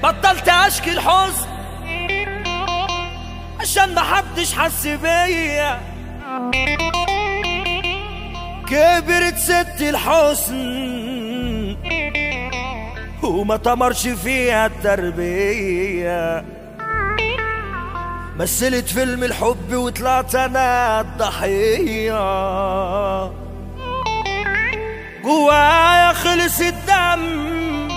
بطلت اشكي الحزن عشان محدش حس بيا. كبرت ست الحسن وما تمرش فيها التربية. مثلت فيلم الحب وطلعت انا الضحية. جوايا خلص الدم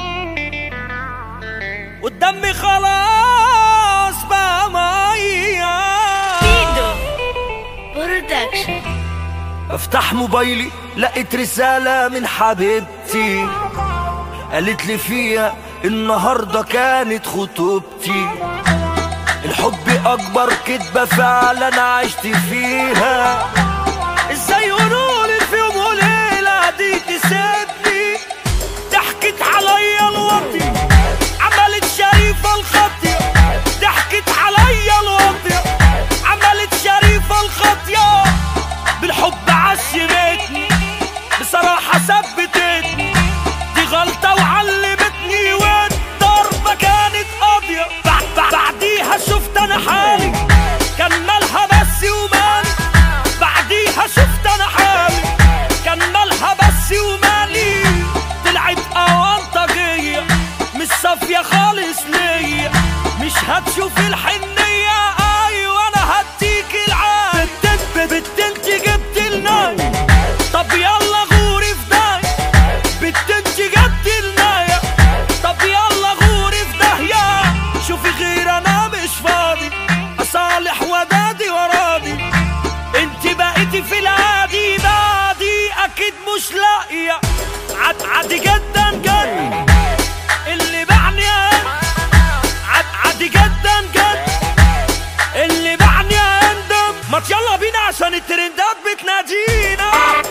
والدم خلاص بقى مية. فيدو برودكشن. افتح موبايلي لقيت رسالة من حبيبتي قالت لي فيها النهاردة كانت خطوبتي. الحب اكبر كدبة فعلا عشت فيها. ازاي يقولولي في يوم وليلة دي تسيبني؟ ضحكت عليا الوطي عملت شريفة الخطية. ضحكت عليا الوطي عملت شريفة الخطية. بالحب عشمتني بصراحة ثبتتني. دي غلطة وعلمتني والضربة كانت قاضية. بعديها شفت انا حالي كان مالها بس ومالي. بعديها شفت انا حالي كان مالها بس ومالي. طلعت أونطاجية مش صافية خالص ليا. مش هتشوف الحنية ايوه انا هديك العاد. بت انت جبت الناي طب يلا غوري في داهية. بت انت جبت الناية طب يلا غوري في داهية. شوفي غير انا مش فاضي اصالح ودادي وراضي. انت بقيتي في العادي بعدي اكيد مش لاقية. عادي جدا جد اللي بعني عادي جدا جد اللي بعني اندم. ما يلا بينا عشان الترندات بتنادينا.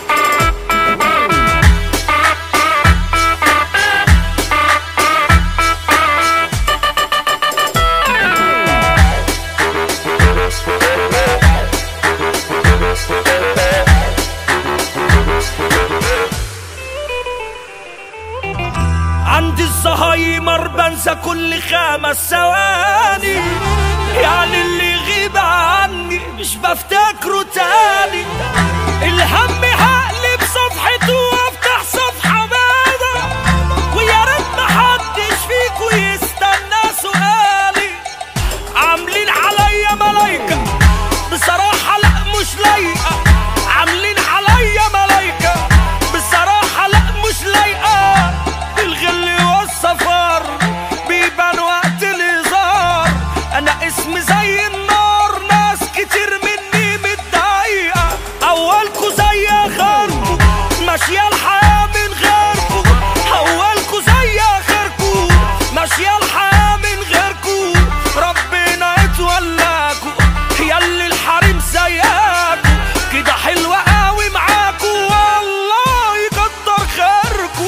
عندي الزهايمر بنسى كل 5 ثواني. يعني اللي يغيب عني مش بفتكره تاني. الهم هقلب صفحته وافتح صفحة بيضا. ويا ريت محدش فيكو يستنى سؤالي. عاملين عليا ملايكة بصراحة لا مش لايقة. عاملين عليا ملايكة بصراحة لا مش لايقة. الغل والصفار بيبان وقت الهزار. انا اسمي زي النار ناس كتير مني متضايقة. اولكوا زي اخركوا ماشية الحياة من غيركوا. اولكوا زي اخركوا ماشية الحياة من غيركوا. ربنا يتولاكوا ياللي الحريم زيكوا. كده حلوة قوي معاكوا والله يكتر خيركوا.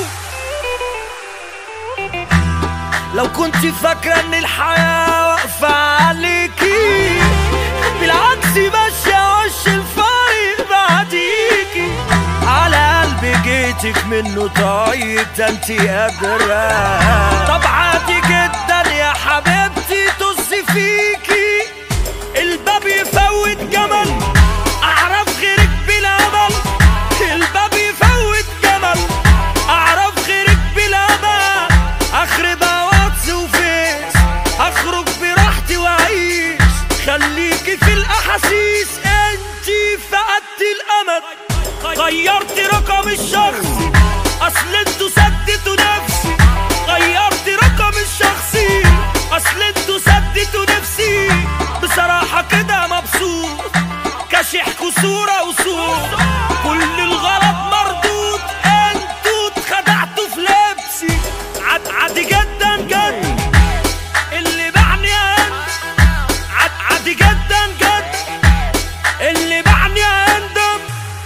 لو كنت فاكرة ان الحياة واقفة عليكي بالعكس ماشية وش الفريق بعديكي. على قلبي جيتك منه طيب ده انتي قادرة. طب عادي جدا يا حبيبتي طز فيكي. الباب يفوت جمل اعرف غيرك بالامل. الباب يفوت جمل اعرف غيرك بالامل. اخر بواتس وفيس اخرج براحتي واعيش. خليكي في الاحاسيس انتي فقدت الامل. غيرت رقم الشخصي اصل انتوا سدتوا نفسي. غيرت رقم الشخصي اصل انتوا سدتوا نفسي. بصراحة كده مبسوط كاشحكوا صورة وصوت. كل الغلط مردود انتوا اتخدعتوا في لبسي. عادي جدا جد اللي بعني عادي جدا جد اللي بعني اندم.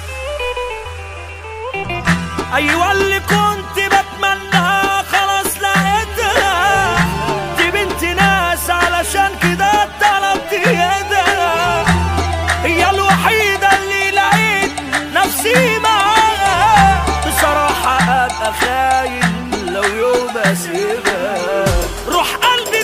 ايوه اللي كنت بتمناها خلاص لقيتها. دي بنت ناس علشان كده طلبت يدها. هي الوحيدة اللي لقيت نفسي معاها. بصراحة ابقى خاين لو يوم اسيبها. روح قلبي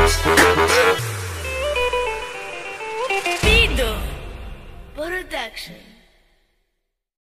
Fido Production.